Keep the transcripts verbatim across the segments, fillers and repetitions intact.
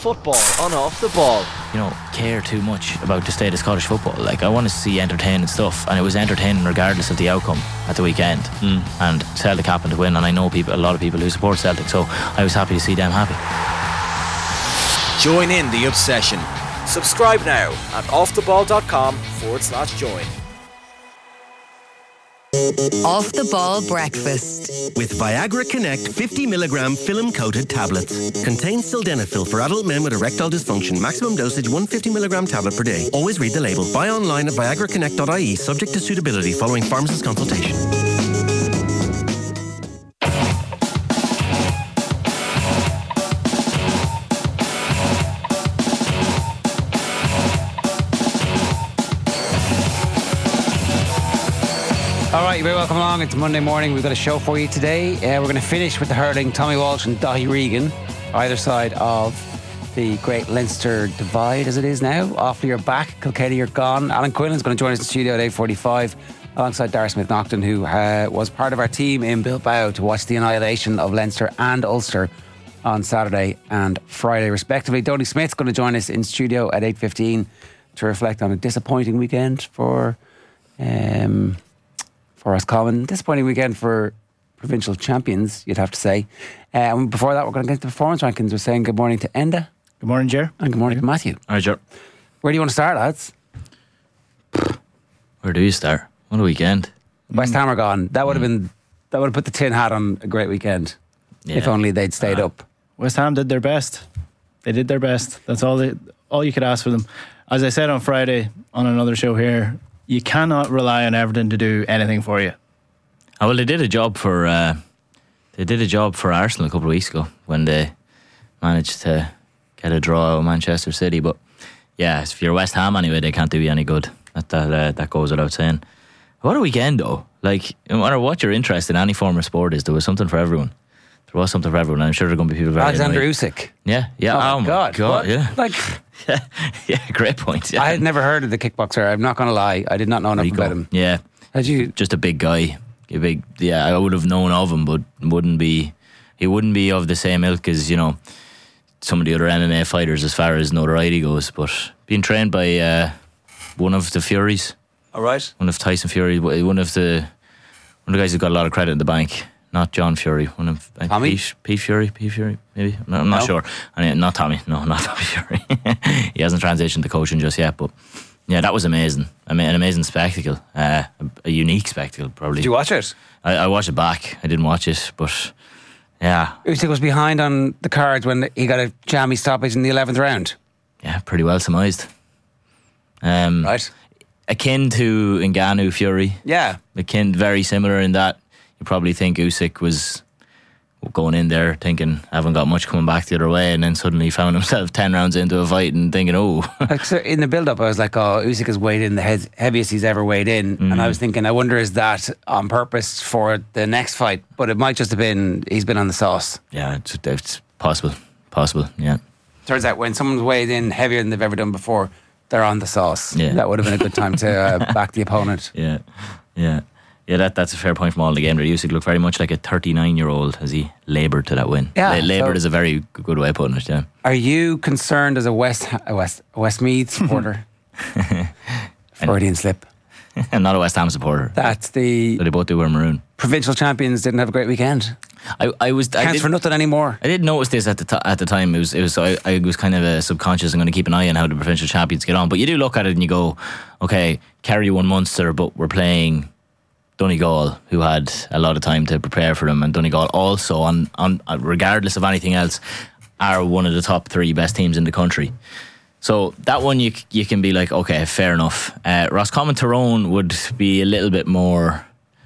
football on Off the Ball. You know, care too much about the state of Scottish football. Like, I want to see entertaining stuff, and it was entertaining regardless of the outcome at the weekend. Mm. And Celtic happened to win, and I know people, a lot of people who support Celtic, so I was happy to see them happy. Join in the obsession. Subscribe now at offtheball.com forward slash join. Off the Ball Breakfast with Viagra Connect fifty milligram film coated tablets. Contains sildenafil for adult men with erectile dysfunction. Maximum dosage one hundred fifty milligram tablet per day. Always read the label. Buy online at viagra connect dot I E subject to suitability following pharmacist consultation. Alright, you're very welcome along. It's Monday morning. We've got a show for you today. Uh, we're going to finish with the hurling. Tommy Walsh and Daithí Regan, either side of the great Leinster divide as it is now. Offaly are back, Kilkenny are gone. Alan Quinlan's going to join us in the studio at eight forty-five alongside Darragh Smith-Nocton, who uh, was part of our team in Bilbao to watch the annihilation of Leinster and Ulster on Saturday and Friday respectively. Donny Smith's going to join us in studio at eight fifteen to reflect on a disappointing weekend for... Um, For Roscommon. Disappointing weekend for provincial champions, you'd have to say. Uh, and before that, we're going to get to the performance rankings. We're saying good morning to Enda. Good morning, Ger. And good morning to Matthew. All right, Ger. Where do you want to start, lads? Where do you start? What a weekend. West Ham are gone. That would have been, that would have put the tin hat on a great weekend. Yeah. If only they'd stayed uh, up. West Ham did their best. They did their best. That's all they, all you could ask for them. As I said on Friday on another show here, you cannot rely on Everton to do anything for you. Oh, well, they did a job for uh, they did a job for Arsenal a couple of weeks ago when they managed to get a draw with Manchester City. But yeah, if you're West Ham anyway, they can't do you any good. That that, uh, that goes without saying. What a weekend, though! Like, no matter what your interest in any form of sport is, there was something for everyone. There was something for everyone. I'm sure there are going to be people very Alexander annoyed. Usyk. Yeah, yeah. Oh, oh my God! God, yeah. Like, yeah, yeah. Great point. Yeah. I had never heard of the kickboxer. I'm not going to lie. I did not know enough Rico. about him. Yeah. Had you? Just a big guy. A big. Yeah, I would have known of him, but wouldn't be. He wouldn't be of the same ilk as, you know, some of the other M M A fighters as far as notoriety goes. But being trained by uh, one of the Furies. All right. One of Tyson Fury. One of the one of the guys who got a lot of credit in the bank. Not John Fury. One of uh, Tommy? Pete, Pete Fury. Pete Fury. Maybe. No, I'm not No. sure. I mean, not Tommy. No, not Tommy Fury. He hasn't transitioned to coaching just yet, but. Yeah, that was amazing. I mean, an amazing spectacle. Uh, a, a unique spectacle, probably. Did you watch it? I, I watched it back. I didn't watch it, but yeah. Usyk was behind on the cards when he got a jammy stoppage in the eleventh round. Yeah, pretty well surmised. Um, Right. Akin to Ngannou Fury. Yeah. Akin, very similar in that you probably think Usyk was going in there thinking, I haven't got much coming back the other way, and then suddenly found himself ten rounds into a fight and thinking, oh. Like, so in the build-up, I was like, oh, Usyk has weighed in the he- heaviest he's ever weighed in. Mm. And I was thinking, I wonder, is that on purpose for the next fight? But it might just have been, he's been on the sauce. Yeah, it's, it's possible. Possible, yeah. Turns out when someone's weighed in heavier than they've ever done before, they're on the sauce. Yeah. That would have been a good time to uh, back the opponent. Yeah, yeah. Yeah, that, that's a fair point from all the game. Usyk looked very much like a thirty-nine-year-old as he laboured to that win. Yeah, La- laboured so is a very good way of putting it, yeah. Are you concerned as a West a West a Westmeath supporter? Freudian slip. I'm not a West Ham supporter. That's the... But they both do wear maroon. Provincial champions didn't have a great weekend. I, I was... I Counts did, for nothing anymore. I did notice this at the t- at the time. It was it was I, I was kind of a subconscious. I'm going to keep an eye on how the provincial champions get on. But you do look at it and you go, okay, Kerry won Munster, but we're playing Donegal, who had a lot of time to prepare for them, and Donegal also, on on regardless of anything else, are one of the top three best teams in the country. So that one you you can be like, okay, fair enough. Uh, Roscommon Tyrone would be a little bit more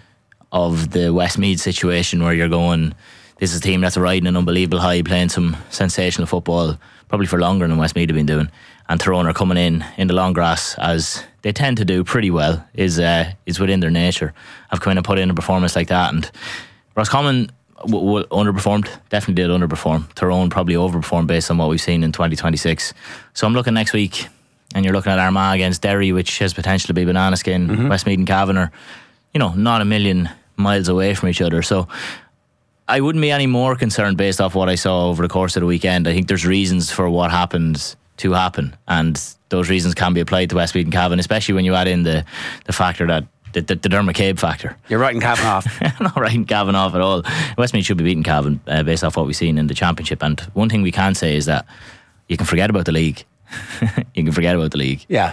of the Westmeath situation where you're going, this is a team that's riding an unbelievable high, playing some sensational football, probably for longer than Westmeath have been doing. And Tyrone are coming in in the long grass, as they tend to do pretty well, is uh, is within their nature. I've come in and put in a performance like that, and Roscommon w- w- underperformed, definitely did underperform. Tyrone probably overperformed based on what we've seen in twenty twenty-six. So I'm looking next week, and you're looking at Armagh against Derry, which has potential to be banana skin. Mm-hmm. Westmeath and Cavan are, you know, not a million miles away from each other. So I wouldn't be any more concerned based off what I saw over the course of the weekend. I think there's reasons for what happened to happen, and those reasons can be applied to Westmeath and Cavan, especially when you add in the, the factor that the, the, the Dermot Cabe factor. You're writing Cavan off. I'm not writing Cavan off at all. Westmeath should be beating Cavan uh, based off what we've seen in the Championship. And one thing we can say is that you can forget about the league. You can forget about the league. Yeah.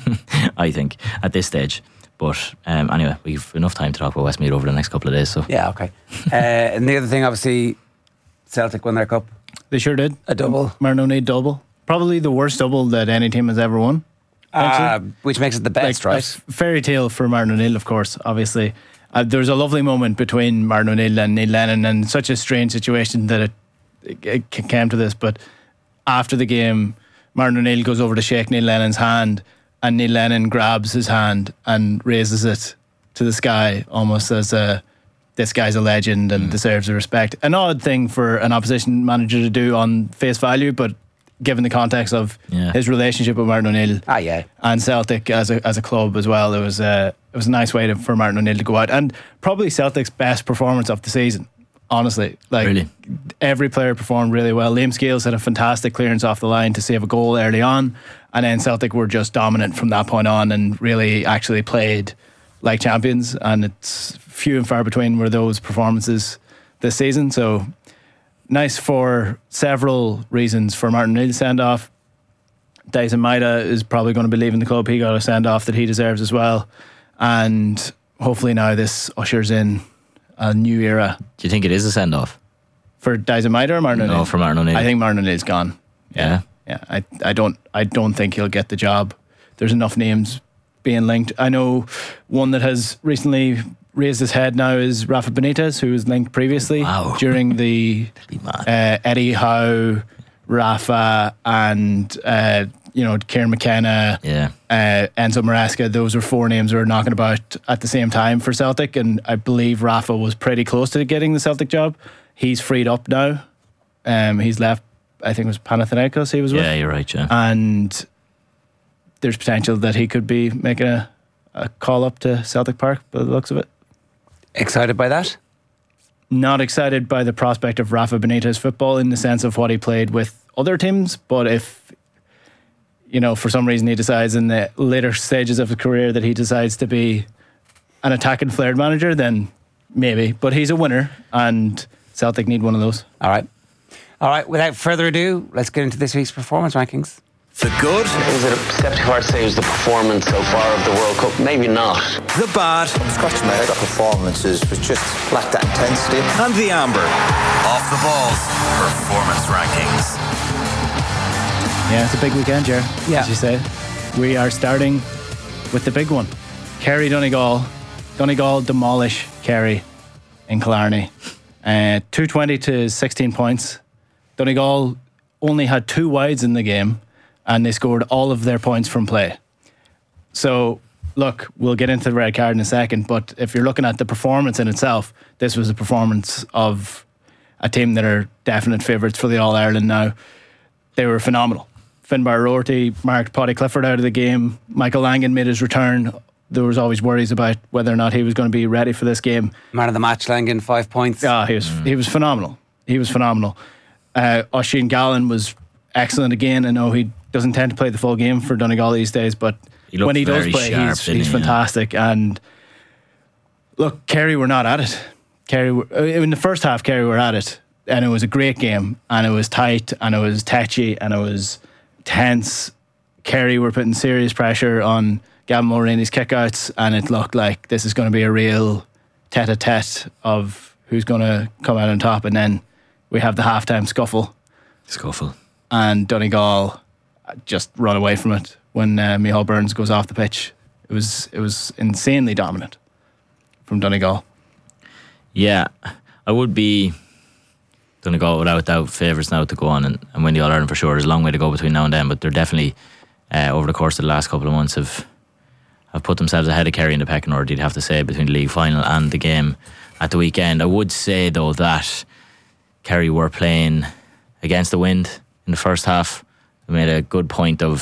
I think at this stage. But um, anyway, we've enough time to talk about Westmeath over the next couple of days. So Yeah, okay. uh, and the other thing, obviously, Celtic won their cup. They sure did. A double. Martin O'Neill double. Probably the worst double that any team has ever won. Uh, which makes it the best, like, right? like fairy tale for Martin O'Neill, of course, obviously. Uh, there was a lovely moment between Martin O'Neill and Neil Lennon, and such a strange situation that it, it, it came to this. But after the game, Martin O'Neill goes over to shake Neil Lennon's hand, and Neil Lennon grabs his hand and raises it to the sky, almost as a, this guy's a legend and mm. deserves the respect. An odd thing for an opposition manager to do on face value, but given the context of yeah. his relationship with Martin O'Neill ah, yeah. and Celtic as a as a club as well, it was a it was a nice way to, for Martin O'Neill to go out, and probably Celtic's best performance of the season. Honestly, like really? Every player performed really well. Liam Scales had a fantastic clearance off the line to save a goal early on, and then Celtic were just dominant from that point on and really actually played like champions. And it's few and far between were those performances this season. So nice for several reasons for Martin O'Neill send off. Dyson Maida is probably going to be leaving the club. He got a send off that he deserves as well, and hopefully now this ushers in a new era. Do you think it is a send off for Dyson Maida or Martin O'Neill? No, for Martin O'Neill. I think Martin O'Neill's gone. Yeah, yeah. yeah. I I don't I don't think he'll get the job. There's enough names being linked. I know one that has recently raised his head now is Rafa Benitez, who was linked previously wow. during the uh, Eddie Howe, Rafa, and uh, you know Kieran McKenna, yeah. uh, Enzo Maresca. Those were four names that were knocking about at the same time for Celtic, and I believe Rafa was pretty close to getting the Celtic job. He's freed up now. Um, he's left. I think it was Panathinaikos he was with. Yeah, you're right, yeah. And there's potential that he could be making a, a call up to Celtic Park by the looks of it. Excited by that? Not excited by the prospect of Rafa Benitez football in the sense of what he played with other teams, but if, you know, for some reason he decides in the later stages of his career that he decides to be an attacking flared manager, then maybe. But he's a winner, and Celtic need one of those. All right. All right, without further ado, let's get into this week's performance rankings. The good, Is it acceptable to say it was the performance so far of the World Cup? Maybe not. the bad, Scratching my head off performances was just lacked that intensity. and the amber. Off the ball's performance rankings. Yeah, it's a big weekend, Ger, Yeah. as you say. We are starting with the big one. Kerry Donegal. Donegal demolish Kerry in Killarney. Uh, two twenty to sixteen points. Donegal only had two wides in the game, and they scored all of their points from play. So, look, we'll get into the red card in a second, but if you're looking at the performance in itself, this was a performance of a team that are definite favourites for the All-Ireland now. They were phenomenal. Finbar Roarty marked Paddy Clifford out of the game. Michael Langan made his return. There was always worries about whether or not he was going to be ready for this game. Man of the match, Langan, five points. Ah, he was he was phenomenal. He was phenomenal. Uh, Oisin Gallen was excellent again. I know he doesn't tend to play the full game for Donegal these days, but He looked when he does very play, sharp, he's, didn't he's he? Yeah. fantastic. And look, Kerry were not at it. Kerry were, uh, in the first half, Kerry were at it, and it was a great game, and it was tight, and it was tetchy, and it was tense. Kerry were putting serious pressure on Gavin Mulroney's kickouts, and it looked like this is going to be a real tete-a-tete of who's going to come out on top. And then we have the halftime scuffle, Scuffle. and Donegal just run away from it when uh, Micheál Burns goes off the pitch. It was it was insanely dominant from Donegal. Yeah, I would be Donegal without doubt favourites now to go on and, and win the All-Ireland for sure. There's a long way to go between now and then, but they're definitely, uh, over the course of the last couple of months, have have put themselves ahead of Kerry in the pecking order, you'd have to say, between the league final and the game at the weekend. I would say, though, that Kerry were playing against the wind in the first half. They made a good point of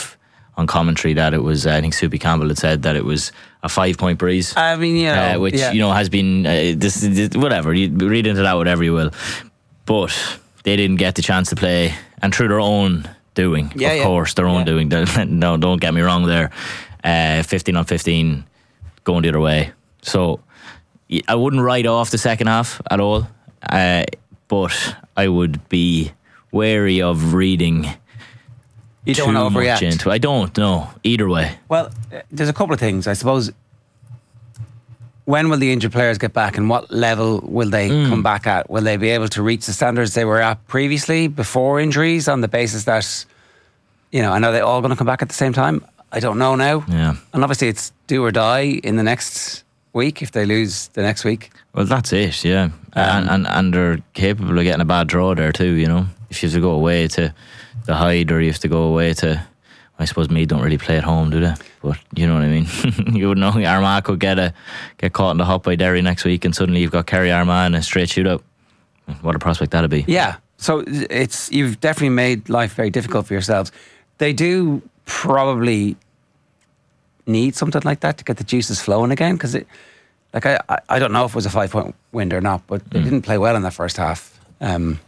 on commentary that it was, uh, I think Soupy Campbell had said that it was a five point breeze. I mean, you know, uh, which yeah. you know has been uh, this, this whatever you read into that whatever you will, but they didn't get the chance to play, and through their own doing, yeah, of yeah. course, their own yeah. doing. No, don't get me wrong there. Uh, fifteen on fifteen, going the other way. So I wouldn't write off the second half at all, uh, but I would be wary of reading. You don't want to overreact. Into. I don't know either way. Well, uh, there's a couple of things. I suppose, when will the injured players get back, and what level will they mm. come back at? Will they be able to reach the standards they were at previously before injuries, on the basis that, you know, I know they're all going to come back at the same time? I don't know now. Yeah. And obviously it's do or die in the next week if they lose the next week. Well, that's it, yeah. Um, and, and and they're capable of getting a bad draw there too, you know. If you have to go away to the Hyde, or you have to go away to, I suppose Meath don't really play at home, do they? But you know what I mean. You would know Armagh could get a get caught in the hop by Derry next week, and suddenly you've got Kerry Armagh in a straight shootout. What a prospect that'd be. Yeah. So it's you've definitely made life very difficult for yourselves. They do probably need something like that to get the juices flowing again, because it, like I, I don't know if it was a five point win or not, but they mm. didn't play well in that first half. Um,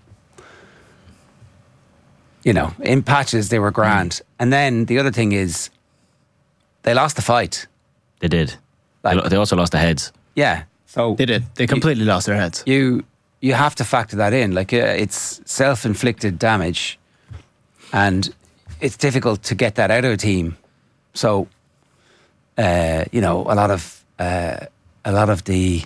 you know, in patches they were grand, mm. and then the other thing is they lost the fight. They did. Like, they, they also lost the heads. Yeah, so they did. They completely you, lost their heads. You you have to factor that in. Like uh, it's self-inflicted damage, and it's difficult to get that out of a team. So, uh, you know, a lot of uh, a lot of the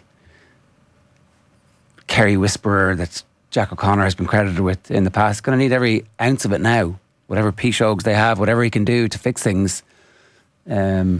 Kerry whisperer that Jack O'Connor has been credited with in the past, going to need every ounce of it now. Whatever Pishogues they have, whatever he can do to fix things. Um,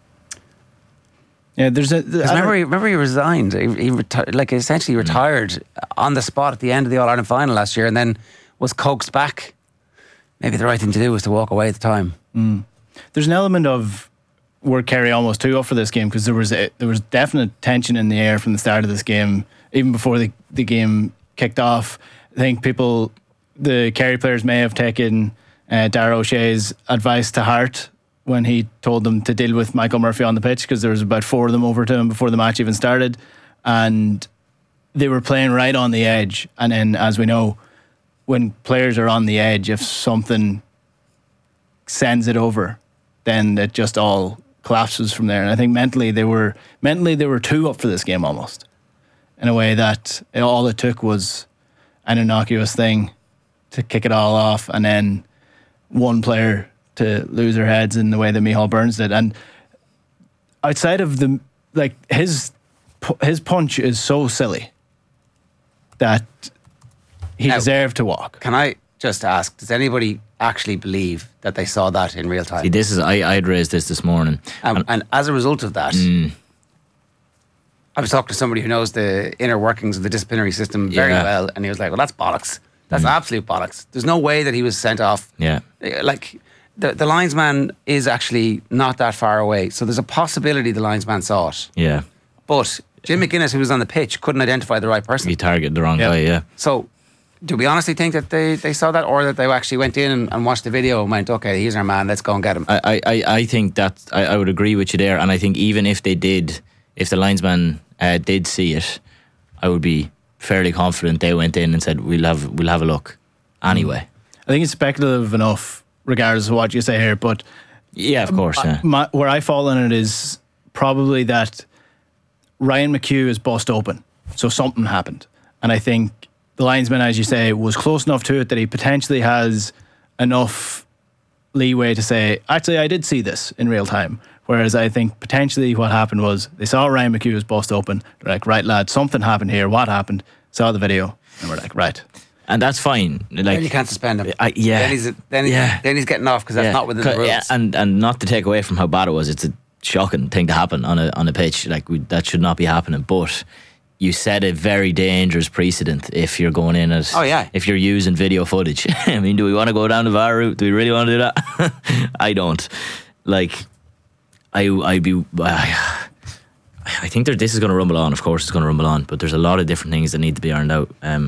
yeah, there's a. The, remember, he, remember he resigned. He, he reti- like essentially retired mm. on the spot at the end of the All Ireland final last year, and then was coaxed back. Maybe the right thing to do was to walk away at the time. Mm. There's an element of were Kerry almost too up for this game, because there was a, there was definite tension in the air from the start of this game, even before the the game kicked off. I think people, the Kerry players, may have taken uh, Dara O'Shea's advice to heart when he told them to deal with Michael Murphy on the pitch, because there was about four of them over to him before the match even started, and they were playing right on the edge. And then, as we know, when players are on the edge, if something sends it over, then it just all collapses from there. And I think mentally they were mentally they were too up for this game almost, in a way that it, all it took was an innocuous thing to kick it all off, and then one player to lose their heads in the way that Micheál Burns did. And outside of the like his his punch is so silly that he now, deserved to walk. Can I just ask, does anybody actually believe that they saw that in real time? See, this is I I'd raised this this morning, um, and, and as a result of that, mm. I was talking to somebody who knows the inner workings of the disciplinary system very yeah. well, and he was like, "Well, that's bollocks. That's mm. absolute bollocks. There's no way that he was sent off." Yeah, like the the linesman is actually not that far away, so there's a possibility the linesman saw it. Yeah, but Jim McGuinness, who was on the pitch, couldn't identify the right person. He targeted the wrong yeah. guy. Yeah. So, do we honestly think that they, they saw that, or that they actually went in and, and watched the video and went, "Okay, he's our man. Let's go and get him"? I I, I think that I, I would agree with you there, and I think even if they did, if the linesman uh, did see it, I would be fairly confident they went in and said, "We'll have we'll have a look." Anyway, I think it's speculative enough, regardless of what you say here. But yeah, of course. Yeah. My, where I fall on it is probably that Ryan McHugh is bust open, so something happened, and I think the linesman, as you say, was close enough to it that he potentially has enough leeway to say, actually, I did see this in real time. Whereas I think potentially what happened was they saw Ryan McHugh was bust open. They're like, right, lad, something happened here. What happened? Saw the video, and we're like, right. And that's fine. Like, then you can't suspend him. I, yeah. Then he's, then he's, yeah. then he's getting off because that's yeah. not within the rules. Yeah, and, and not to take away from how bad it was, it's a shocking thing to happen on a on a pitch. Like we, that should not be happening. But you set a very dangerous precedent if you're going in at. Oh yeah. If you're using video footage. I mean, do we want to go down the V A R route? Do we really want to do that? I don't. Like, I I'd be. Uh, I think there, this is going to rumble on. Of course, it's going to rumble on. But there's a lot of different things that need to be ironed out. Um,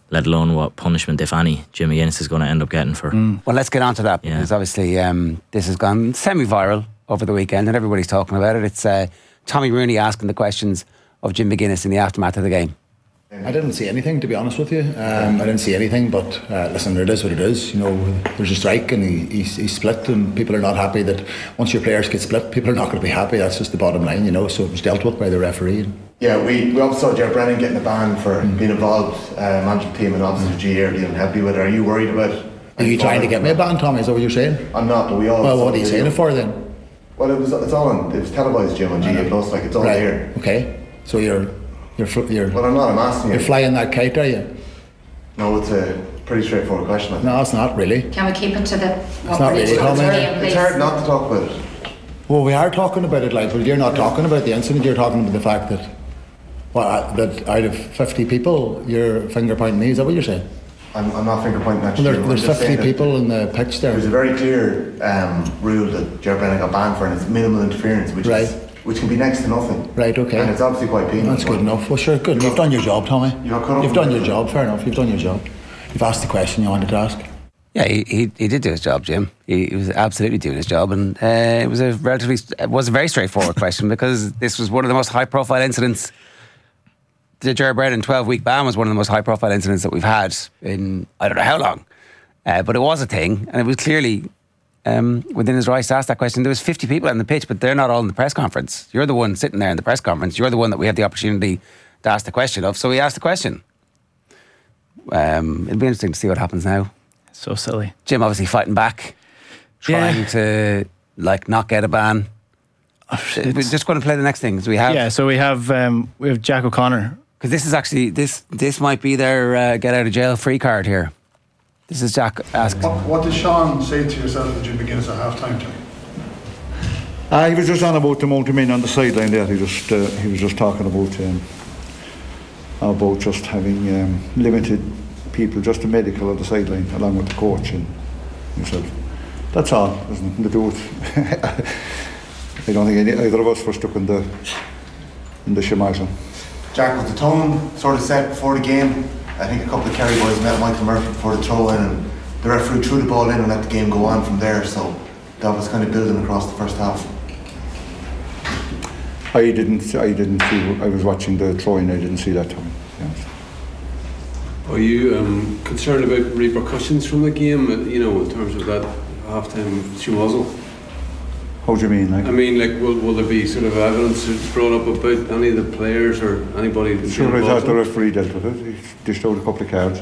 let alone what punishment, if any, Jim McGuinness is going to end up getting for. Mm. Well, let's get on to that Yeah. because obviously um, this has gone semi-viral over the weekend and everybody's talking about it. It's uh, Tommy Rooney asking the questions of Jim McGuinness in the aftermath of the game. I didn't see anything, to be honest with you. Um, I didn't see anything, but uh, listen, it is what it is. You know, there's a strike and he, he's, he's split, and people are not happy that once your players get split, people are not going to be happy. That's just the bottom line, you know. So it was dealt with by the referee. Yeah, we, we also saw Ger Brennan getting a ban for mm. being involved, uh, managing the team, and obviously mm. G A are dealing heavily with it. Are you worried about it? Are you trying to get me a ban, Tommy? Is that what you're saying? I'm not, but we all. Well, what are you saying it for then? Well, it was it's all on. It was televised, Jim, on G A Plus. Like it's all right. there. Okay, so you're. You're, fl- you're, well, I'm not, I'm asking You're you. flying that kite, are you? No, it's a pretty straightforward question. I think. No, it's not really. Can we keep it to the... It's not really, Tommy. It's hard not to talk about it. Well, we are talking about it, like, well, you're not talking about the incident, you're talking about the fact that, well, uh, that out of fifty people, you're finger pointing me, is that what you're saying? I'm, I'm not finger pointing actually. Well, there, there's fifty people in the pitch there. There's a very clear um, rule that Ger Brennan got banned for, and it's minimal interference, which right. is... which can be next to nothing. Right, okay. And it's obviously quite penal. That's good enough. Well, sure, good. You've done your job, Tommy. You've done your job, fair enough. You've done your job. You've asked the question you wanted to ask. Yeah, he he, he did do his job, Jim. He, he was absolutely doing his job, and uh, it was a relatively it was a very straightforward question because this was one of the most high-profile incidents. The Ger Brennan twelve-week ban was one of the most high-profile incidents that we've had in I don't know how long, uh, but it was a thing, and it was clearly. Um, within his rights to ask that question. There was fifty people on the pitch, but they're not all in the press conference. You're the one sitting there in the press conference. You're the one that we have the opportunity to ask the question of. So we asked the question. Um, it'll be interesting to see what happens now. So silly. Jim obviously fighting back, trying yeah. to like not get a ban. We're just going to play the next thing. So we have yeah. So we have um, we have Jack O'Connor because this is actually this this might be their uh, get out of jail free card here. This is Jack asked. What, what did Sean say to yourself and Jim McGuinness at half time, Jimmy? Uh, he was just on about the mount him in on the sideline there. He just uh, he was just talking about um, about just having um, limited people, just the medical on the sideline, along with the coach and himself. That's all. There's nothing to do with. I don't think any, either of us were stuck in the in the Shemazon. Jack, was the tone sort of set before the game? I think a couple of Kerry boys met Michael Murphy before the throw in, and the referee threw the ball in and let the game go on from there. So that was kind of building across the first half. I didn't. I didn't see. I was watching the throw-in. I didn't see that time. Yes. Are you um, concerned about repercussions from the game? You know, in terms of that half-time schmozzle? How do you mean? Like? I mean, like, will, will there be sort of evidence brought up about any of the players or anybody? Sure, I thought the referee dealt with it. He dished out a couple of cards.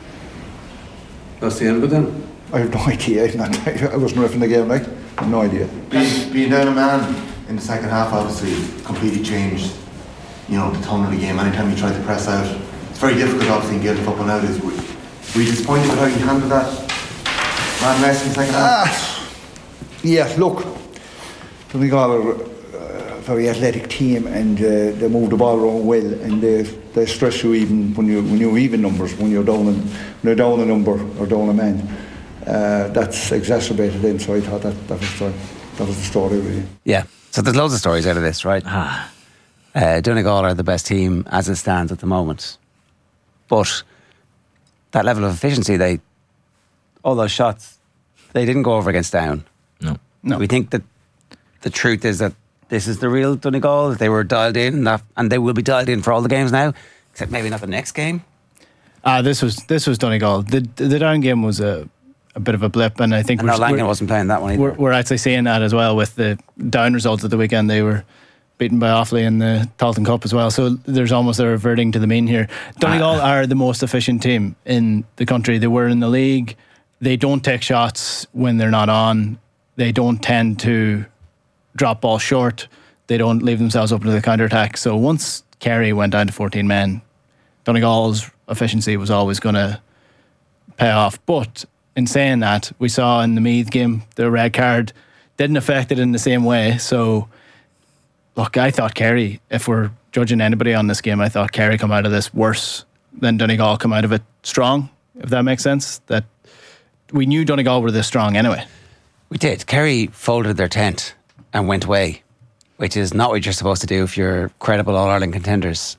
That's the end of it then? I have no idea. I'm not, I wasn't reffing the game, like. I have no idea. Being, being down a man in the second half obviously completely changed, you know, the tone of the game. Anytime you try to press out, it's very difficult obviously in getting up and out. Is, were you disappointed with how you handled that man less in the second half? Uh, yeah, look. Donegal are a very athletic team, and uh, they move the ball around well, and they they stress you even when you when you even numbers, when you're down in, when you're down a number or down a man. Uh, that's exacerbated then. So I thought that that was the that was the story really. Yeah. So there's loads of stories out of this, right? Ah. Uh, Donegal are the best team as it stands at the moment, but that level of efficiency, they all those shots, they didn't go over against Down. No, no. We think that. The truth is that this is the real Donegal. They were dialed in, and, that, and they will be dialed in for all the games now, except maybe not the next game. Ah, uh, this was this was Donegal. The the Down game was a, a bit of a blip, and I think and we're, no, Langan we're, wasn't playing that one either. We're, we're actually seeing that as well with the Down results at the weekend. They were beaten by Offaly in the Tailteann Cup as well. So there's almost a reverting to the mean here. Donegal ah. are the most efficient team in the country. They were in the league. They don't take shots when they're not on. They don't tend to drop ball short. They don't leave themselves open to the counter-attack. So once Kerry went down to fourteen men, Donegal's efficiency was always going to pay off. But in saying that, we saw in the Meath game, the red card didn't affect it in the same way. So, look, I thought Kerry, if we're judging anybody on this game, I thought Kerry come out of this worse than Donegal come out of it strong, if that makes sense. That we knew Donegal were this strong anyway. We did. Kerry folded their tent and went away, which is not what you're supposed to do if you're credible All-Ireland contenders.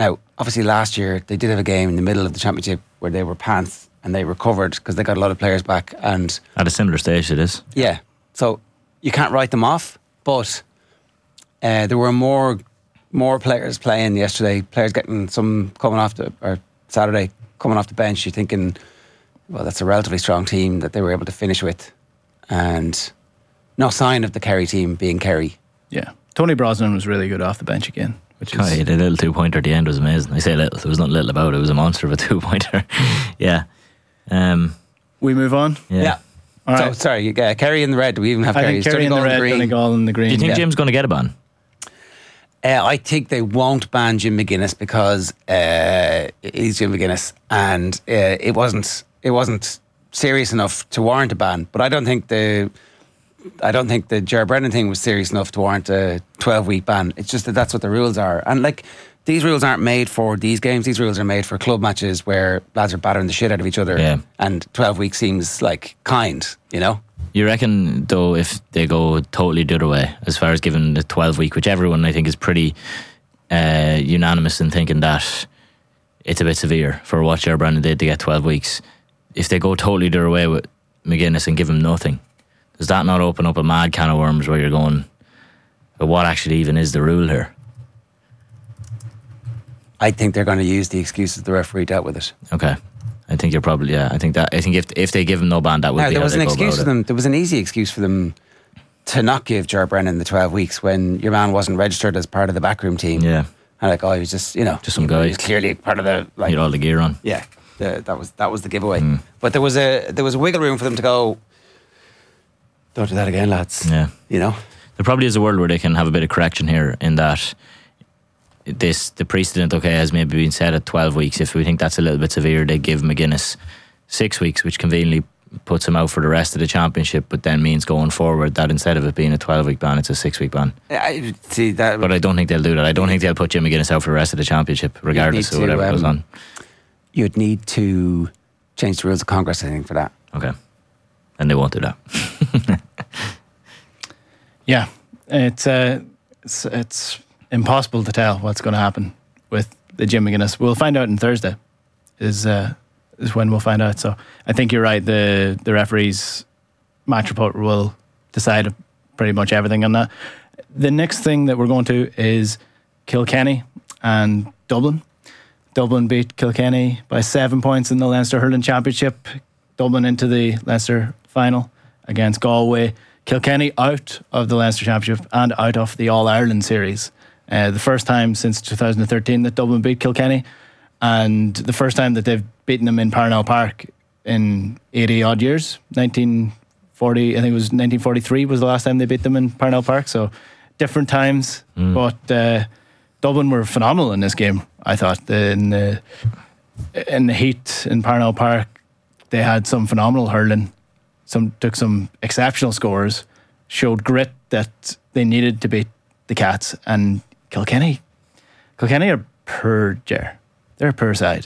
Now, obviously last year they did have a game in the middle of the championship where they were pants and they recovered because they got a lot of players back. And at a similar stage it is. Yeah. So you can't write them off, but uh, there were more more players playing yesterday, players getting some coming off the, or Saturday, coming off the bench. You're thinking, well, that's a relatively strong team that they were able to finish with. And no sign of the Kerry team being Kerry. Yeah. Tony Brosnan was really good off the bench again. Which God, is, he had a little two-pointer at the end. Was amazing. I say little, there was nothing little about it. It was a monster of a two-pointer. yeah. Um, we move on? Yeah. yeah. All right. So, sorry, uh, Kerry in the red. Do we even have I Kerry? think Kerry in the red, Donegal in the green. Do you think yeah. Jim's going to get a ban? Uh, I think they won't ban Jim McGuinness because uh, he's Jim McGuinness, and uh, it wasn't it wasn't serious enough to warrant a ban. But I don't think the I don't think the Ger Brennan thing was serious enough to warrant a twelve week ban. It's just that that's what the rules are, and like these rules aren't made for these games. These rules are made for club matches where lads are battering the shit out of each other. Yeah. And twelve weeks seems like kind, you know. You reckon, though, if they go totally the other way, as far as giving the twelve week, which everyone I think is pretty uh, unanimous in thinking that it's a bit severe for what Ger Brennan did to get twelve weeks. If they go totally the other way with McGuinness and give him nothing, does that not open up a mad can of worms where you're going, but what actually even is the rule here? I think they're going to use the excuses the referee dealt with it. Okay. I think you're probably, yeah. I think that, I think if if they give him no ban, that would now, be there how was they an go excuse about for it. them. There was an easy excuse for them to not give Ger Brennan the twelve weeks when your man wasn't registered as part of the backroom team. Yeah. And like, oh, he was just, you know, Just some guy. he was clearly part of the, like, He had all the gear on. yeah, the, that was that was the giveaway. Mm. But there was a there was a wiggle room for them to go, don't do that again, lads. Yeah. You know? There probably is a world where they can have a bit of correction here in that this the precedent, okay, has maybe been set at twelve weeks. If we think that's a little bit severe, they give McGuinness six weeks, which conveniently puts him out for the rest of the championship, but then means going forward that instead of it being a twelve week ban, it's a six week ban. I see that. But I don't think they'll do that. I don't think they'll put Jim McGuinness out for the rest of the championship, regardless of to, whatever um, goes on. You'd need to change the rules of Congress, I think, for that. Okay. And they won't do that. Yeah. It's, uh, it's, it's impossible to tell what's going to happen with the Jim McGuinness. We'll find out on Thursday. Is uh, is when we'll find out. So I think you're right. The the referees match report will decide pretty much everything on that. The next thing that we're going to is Kilkenny and Dublin. Dublin beat Kilkenny by seven points in the Leinster Hurling Championship. Dublin into the Leinster final against Galway. Kilkenny out of the Leinster Championship and out of the All-Ireland series. Uh, the first time since two thousand thirteen that Dublin beat Kilkenny, and the first time that they've beaten them in Parnell Park in eighty odd years. nineteen forty, I think it was nineteen forty-three was the last time they beat them in Parnell Park. So different times, mm. but uh, Dublin were phenomenal in this game. I thought the, in the in the heat in Parnell Park, they had some phenomenal hurling. Some took some exceptional scores, showed grit that they needed to beat the Cats. And Kilkenny, Kilkenny are poor, Ger. They're a poor side.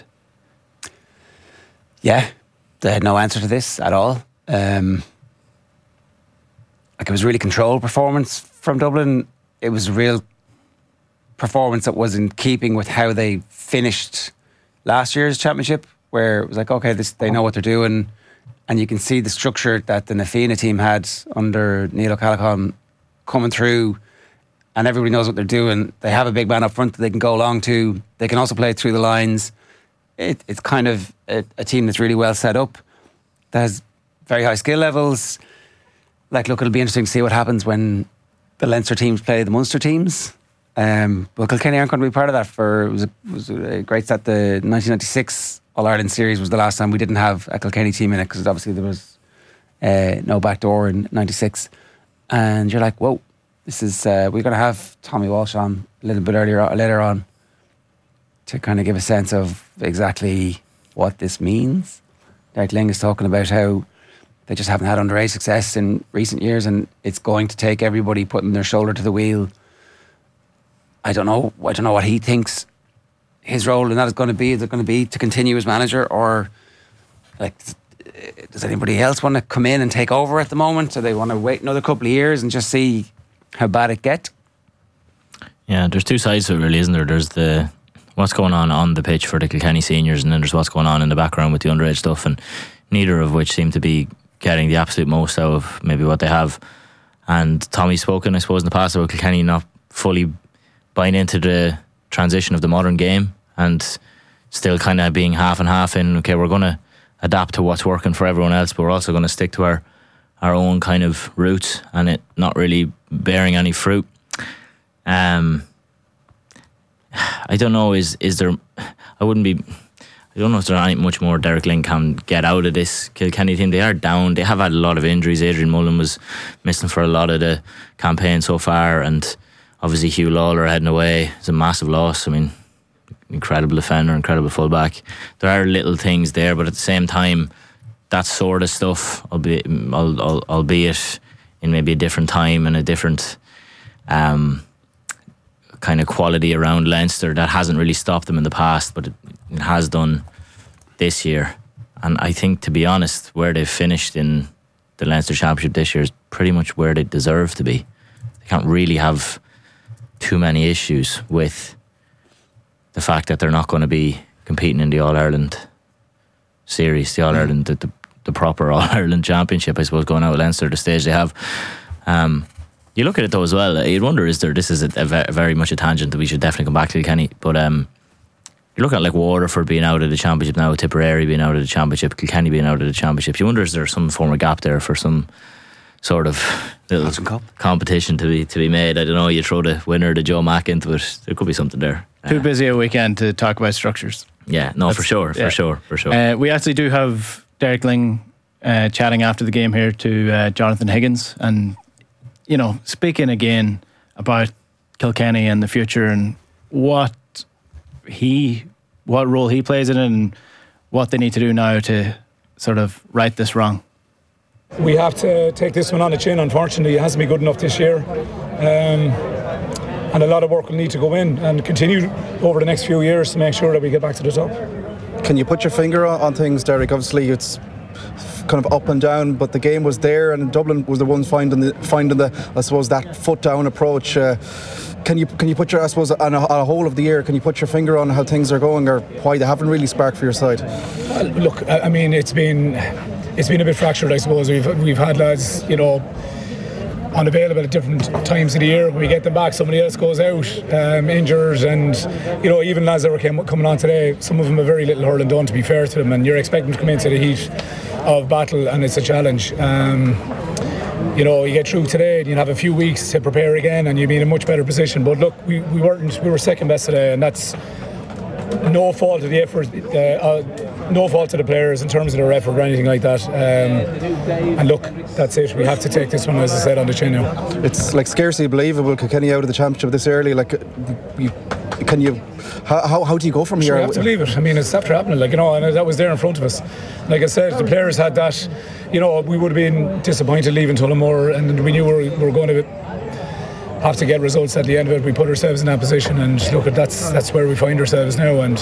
Yeah, they had no answer to this at all. Um, like it was a really controlled performance from Dublin. It was a real performance that was in keeping with how they finished last year's championship, where it was like, okay, this, they know what they're doing. And you can see the structure that the Nafina team had under Neil O'Callaghan coming through, and everybody knows what they're doing. They have a big man up front that they can go along to. They can also play through the lines. It, it's kind of a, a team that's really well set up, that has very high skill levels. Like, look, it'll be interesting to see what happens when the Leinster teams play the Munster teams. Um, but Kilkenny aren't going to be part of that. For it was a, it was a great stat. The nineteen ninety-six All-Ireland series was the last time we didn't have a Kilkenny team in it, because obviously there was uh, no backdoor in ninety-six. And you're like, whoa, this is uh, we're going to have Tommy Walsh on a little bit earlier later on to kind of give a sense of exactly what this means. Derek Ling is talking about how they just haven't had underage success in recent years, and it's going to take everybody putting their shoulder to the wheel. I don't know. I don't know what he thinks his role in that is going to be. Is it going to be to continue as manager, or like, does anybody else want to come in and take over at the moment? Or they want to wait another couple of years and just see how bad it gets? Yeah, there's two sides to it, really, isn't there? There's the what's going on on the pitch for the Kilkenny seniors, and then there's what's going on in the background with the underage stuff, and neither of which seem to be getting the absolute most out of maybe what they have. And Tommy's spoken, I suppose, in the past about Kilkenny not fully buying into the transition of the modern game and still kind of being half and half in, okay, we're going to adapt to what's working for everyone else, but we're also going to stick to our, our own kind of roots, and it not really bearing any fruit. Um, I don't know, is is there, I wouldn't be, I don't know if there's any much more Derek Lynn can get out of this Kilkenny team. They are down. They have had a lot of injuries. Adrian Mullen was missing for a lot of the campaign so far, and obviously Hugh Lawler heading away is a massive loss. I mean, incredible defender, incredible fullback. There are little things there, but at the same time, that sort of stuff, albeit, albeit in maybe a different time and a different um, kind of quality around Leinster, that hasn't really stopped them in the past, but it, it has done this year. And I think, to be honest, where they've finished in the Leinster Championship this year is pretty much where they deserve to be. They can't really have too many issues with the fact that they're not going to be competing in the All-Ireland series, the All-Ireland, the, the, the proper All-Ireland Championship, I suppose, going out with Leinster, the stage they have. Um, you look at it though as well, you'd wonder, is there, this is a, a very much a tangent that we should definitely come back to, Kilkenny, but um, you look at like Waterford being out of the Championship now, Tipperary being out of the Championship, Kilkenny being out of the Championship. You wonder, is there some form of gap there for some sort of little competition to be to be made? I don't know, you throw the winner, the Joe Mack, into it, there could be something there. Too busy a weekend to talk about structures. Yeah, no, That's, for sure, for yeah. sure, for sure. Uh, we actually do have Derek Ling uh, chatting after the game here to uh, Jonathan Higgins, and you know, speaking again about Kilkenny and the future and what he, what role he plays in it, and what they need to do now to sort of right this wrong. We have to take this one on the chin. Unfortunately, it hasn't been good enough this year. Um, and a lot of work will need to go in and continue over the next few years to make sure that we get back to the top. Can you put your finger on, on things, Derek? Obviously it's kind of up and down, but the game was there, and Dublin was the ones finding the, finding the I suppose, that foot down approach. Uh, can you can you put your, I suppose, on a, on a whole of the year, can you put your finger on how things are going, or why they haven't really sparked for your side? Uh, look, I mean, it's been it's been a bit fractured, I suppose. We've we've had lads, you know, unavailable at different times of the year. When we get them back, somebody else goes out, um, injured, and you know, even lads that were came, coming on today, some of them have very little hurling done, to be fair to them, and you're expecting to come into the heat of battle, and it's a challenge. Um, you know, you get through today and you have a few weeks to prepare again, and you'll be in a much better position. But look, we, we weren't we were second best today, and that's no fault of the effort, uh, uh, no fault to the players in terms of their effort or anything like that. Um, and look, that's it. We have to take this one, as I said, on the chin now. It's like scarcely believable, Kilkenny out of the championship this early. Like, you, can you? How, how how do you go from here? We have to believe it. I mean, it's after happening, like, you know, and that was there in front of us. Like I said, the players had that. You know, we would have been disappointed leaving Tullamore, and we knew we were, we were going to have to get results at the end of it. We put ourselves in that position, and look, that's that's where we find ourselves now, and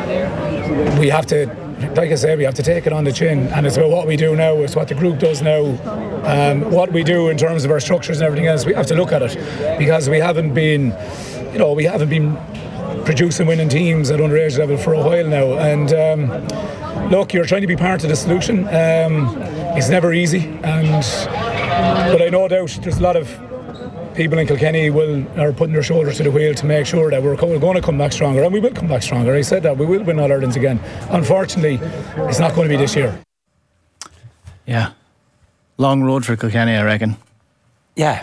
we have to, like I said, we have to take it on the chin, and it's about what we do now. It's what the group does now, um, what we do in terms of our structures and everything else. We have to look at it, because we haven't been, you know, we haven't been producing winning teams at underage level for a while now, and um, look, you're trying to be part of the solution. Um, it's never easy, and but I no doubt there's a lot of people in Kilkenny will are putting their shoulders to the wheel to make sure that we're going to come back stronger, and we will come back stronger. I said that we will win All-Irelands again. Unfortunately, it's not going to be this year. Yeah, long road for Kilkenny, I reckon. Yeah.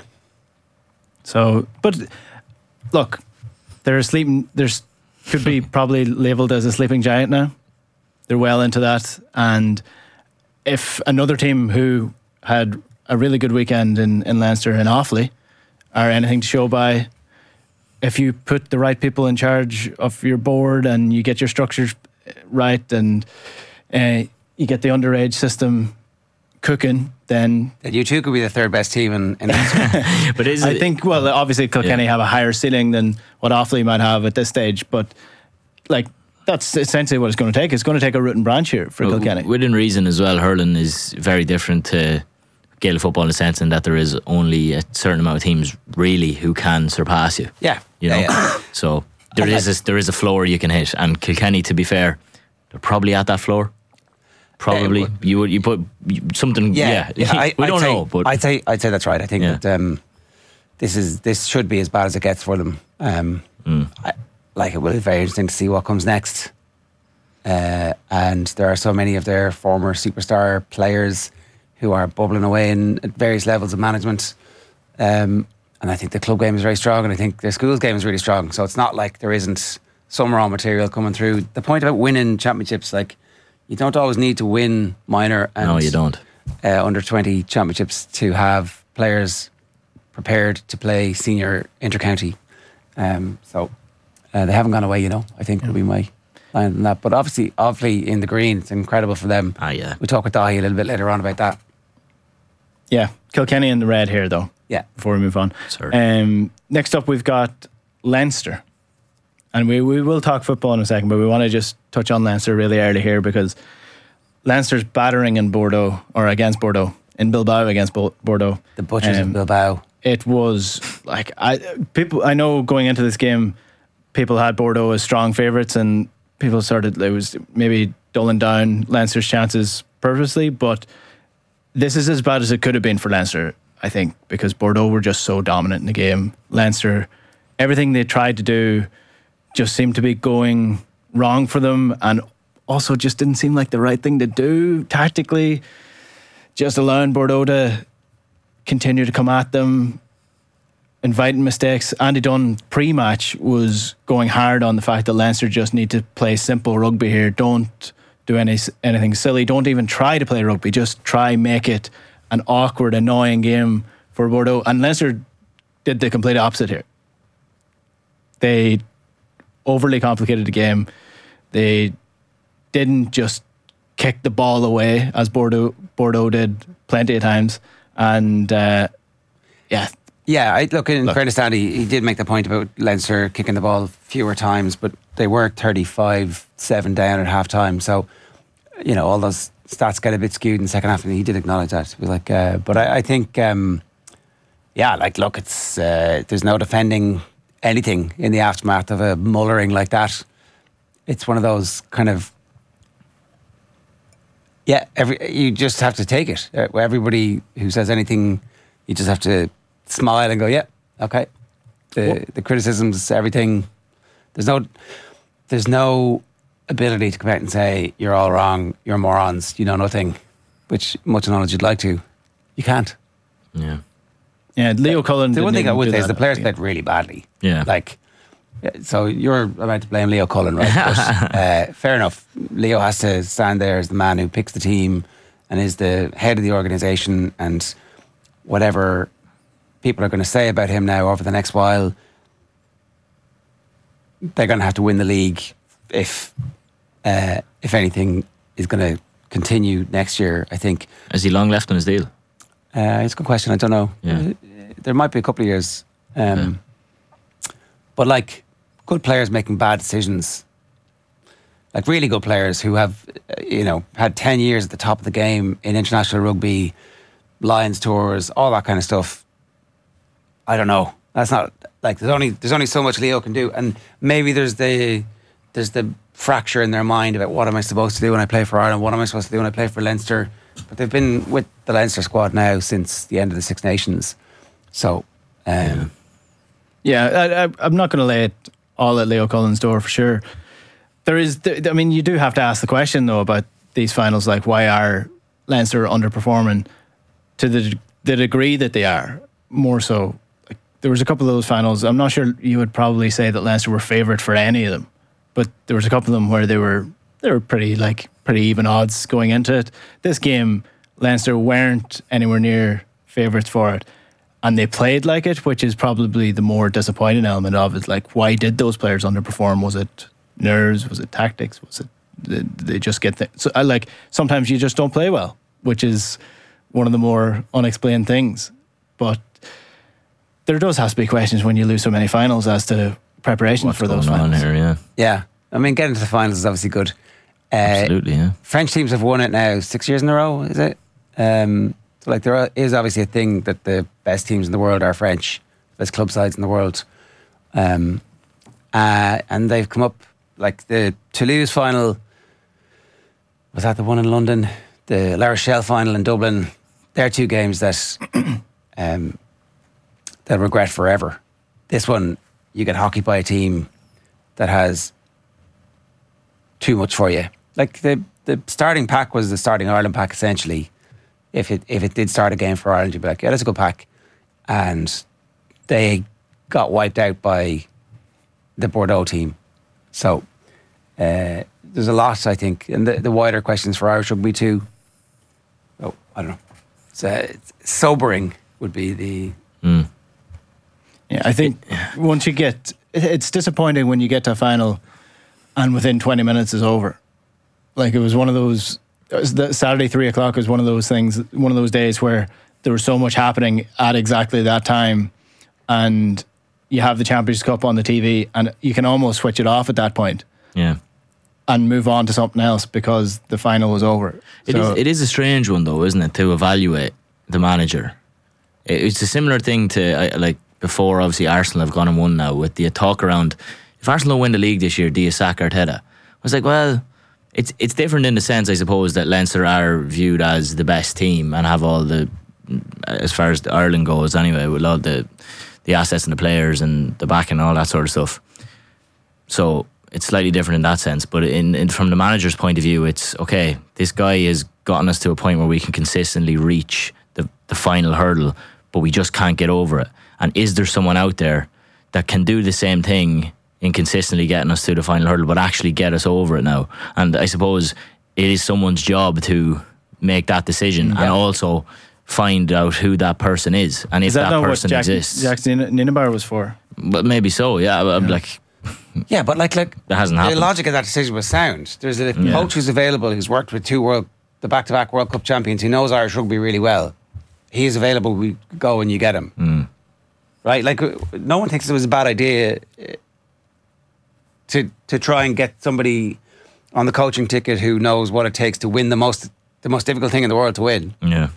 So, but look, they're sleeping. There's could be probably labelled as a sleeping giant now. They're well into that, and if another team who had a really good weekend in, in Leinster and Offaly are anything to show by, if you put the right people in charge of your board and you get your structures right, and uh, you get the underage system cooking, then you two could be the third best team in, in Leinster. But is I it, think, well, obviously Kilkenny yeah. have a higher ceiling than what Offaly might have at this stage, but like, that's essentially what it's going to take. It's going to take a root and branch here for well, Kilkenny. Within reason as well, hurling is very different to Gaelic football in the sense in that there is only a certain amount of teams really who can surpass you. Yeah. You know? Yeah, yeah. So there is a, there is a floor you can hit, and Kilkenny, to be fair, they're probably at that floor. Probably yeah, you would you put you, something. Yeah, yeah, yeah I, we I'd don't say, know, but I'd say I'd say that's right. I think yeah. that um, this is this should be as bad as it gets for them. Um, mm. I, like it will be very interesting to see what comes next. Uh, and there are so many of their former superstar players who are bubbling away in at various levels of management. Um, and I think the club game is very strong, and I think the schools game is really strong. So it's not like there isn't some raw material coming through. The point about winning championships, like, you don't always need to win minor and no, you don't. Uh, under twenty championships to have players prepared to play senior intercounty. Um, so uh, they haven't gone away, you know. I think yeah. would be my line on that. But obviously, obviously in the green, it's incredible for them. Ah, yeah. We'll talk with Dahi a little bit later on about that. Yeah, Kilkenny in the red here, though. Yeah. Before we move on. Um, next up, we've got Leinster. And we, we will talk football in a second, but we want to just touch on Leinster really early here, because Leinster's battering in Bordeaux, or against Bordeaux, in Bilbao against Bo- Bordeaux. The Butchers um, of Bilbao. It was like, I people. I know going into this game, people had Bordeaux as strong favourites, and people started, it was maybe dulling down Leinster's chances purposely, but this is as bad as it could have been for Leinster, I think, because Bordeaux were just so dominant in the game. Leinster, everything they tried to do just seemed to be going wrong for them, and also just didn't seem like the right thing to do tactically. Just allowing Bordeaux to continue to come at them, inviting mistakes. Andy Dunn pre-match was going hard on the fact that Leinster just need to play simple rugby here. Don't do any anything silly. Don't even try to play rugby. Just try make it an awkward, annoying game for Bordeaux. And Leinster did the complete opposite here. They overly complicated the game. They didn't just kick the ball away as Bordeaux Bordeaux did plenty of times, and uh, yeah, yeah. I look in fairness to Andy, he did make the point about Leinster kicking the ball fewer times, but they were thirty-five seven down at half time. So you know, all those stats get a bit skewed in the second half, and he did acknowledge that. Like, uh, but I, I think, um, yeah, like look, it's uh, there's no defending anything in the aftermath of a mullering like that. It's one of those kind of, yeah, every you just have to take it. Uh, everybody who says anything, you just have to smile and go, yeah, okay. The what? the criticisms, everything. There's no, there's no ability to come out and say you're all wrong, you're morons, you know nothing, which much knowledge you'd like to. You can't. Yeah. Yeah, Leo Cullen. The one thing I would say is the that. players played really badly. Yeah. Like, so you're about to blame Leo Cullen, right? But, uh, fair enough. Leo has to stand there as the man who picks the team and is the head of the organisation, and whatever people are going to say about him now over the next while, they're going to have to win the league if, uh, if anything is going to continue next year, I think. Is he long left on his deal? Uh, it's a good question. I don't know. Yeah. There might be a couple of years. Um, yeah. But like good players making bad decisions, like really good players who have, you know, had ten years at the top of the game in international rugby, Lions tours, all that kind of stuff. I don't know. That's not like there's only there's only so much Leo can do, and maybe there's the there's the fracture in their mind about what am I supposed to do when I play for Ireland, what am I supposed to do when I play for Leinster. But they've been with the Leinster squad now since the end of the Six Nations. So, um, yeah, I, I, I'm not going to lay it all at Leo Cullen's door for sure. There is, I mean, you do have to ask the question though about these finals, like why are Leinster underperforming to the the degree that they are? More so, like, there was a couple of those finals. I'm not sure you would probably say that Leinster were favoured for any of them, but there was a couple of them where they were they were pretty like. pretty even odds going into it. This game, Leinster weren't anywhere near favourites for it, and they played like it, which is probably the more disappointing element of it. Like, why did those players underperform? Was it nerves? Was it tactics? Was it did they just get th- so? I like sometimes you just don't play well, which is one of the more unexplained things. But there does have to be questions when you lose so many finals as to preparation What's for those going on finals. Here, yeah, yeah. I mean, getting to the finals is obviously good. Uh, Absolutely, yeah. French teams have won it now six years in a row, is it? Um, so, like, there is obviously a thing that the best teams in the world are French, best club sides in the world. Um, uh, and they've come up like the Toulouse final. Was that the one in London? The La Rochelle final in Dublin. They're two games that um, they'll regret forever. This one, you get hockey by a team that has too much for you. Like the the starting pack was the starting Ireland pack essentially. If it if it did start a game for Ireland, you'd be like, yeah, that's a good pack. And they got wiped out by the Bordeaux team. So uh, there's a lot, I think, and the, the wider questions for Irish rugby too. Oh, I don't know. It's, uh, it's sobering would be the. Mm. Yeah, I think once you get, it's disappointing when you get to a final, and within twenty minutes is over. Like it was one of those. It was the Saturday three o'clock was one of those things, one of those days where there was so much happening at exactly that time, and you have the Champions Cup on the T V, and you can almost switch it off at that point. Yeah. And move on to something else because the final was over. It so, is. It is a strange one, though, isn't it, to evaluate the manager? It's a similar thing to like before. Obviously, Arsenal have gone and won now with the talk around. If Arsenal win the league this year, do you sack Arteta? I was like, well, it's it's different in the sense, I suppose, that Leinster are viewed as the best team and have all the, as far as Ireland goes, anyway, with all the the assets and the players and the back and all that sort of stuff. So it's slightly different in that sense, but in, in from the manager's point of view, it's okay, this guy has gotten us to a point where we can consistently reach the, the final hurdle, but we just can't get over it. And is there someone out there that can do the same thing in consistently getting us to the final hurdle, but actually get us over it now? And I suppose it is someone's job to make that decision yeah. and also find out who that person is and if is that, that not person what Jack, exists. Jackson Nienaber was for? But maybe so, yeah. I'm yeah. like... Yeah, but like, like that hasn't happened. The logic of that decision was sound. There's a yeah. coach who's available who's worked with two world, the back-to-back World Cup champions. He knows Irish rugby really well. He's available. We go and you get him, mm. right? Like, no one thinks it was a bad idea to to try and get somebody on the coaching ticket who knows what it takes to win the most the most difficult thing in the world to win. Yeah,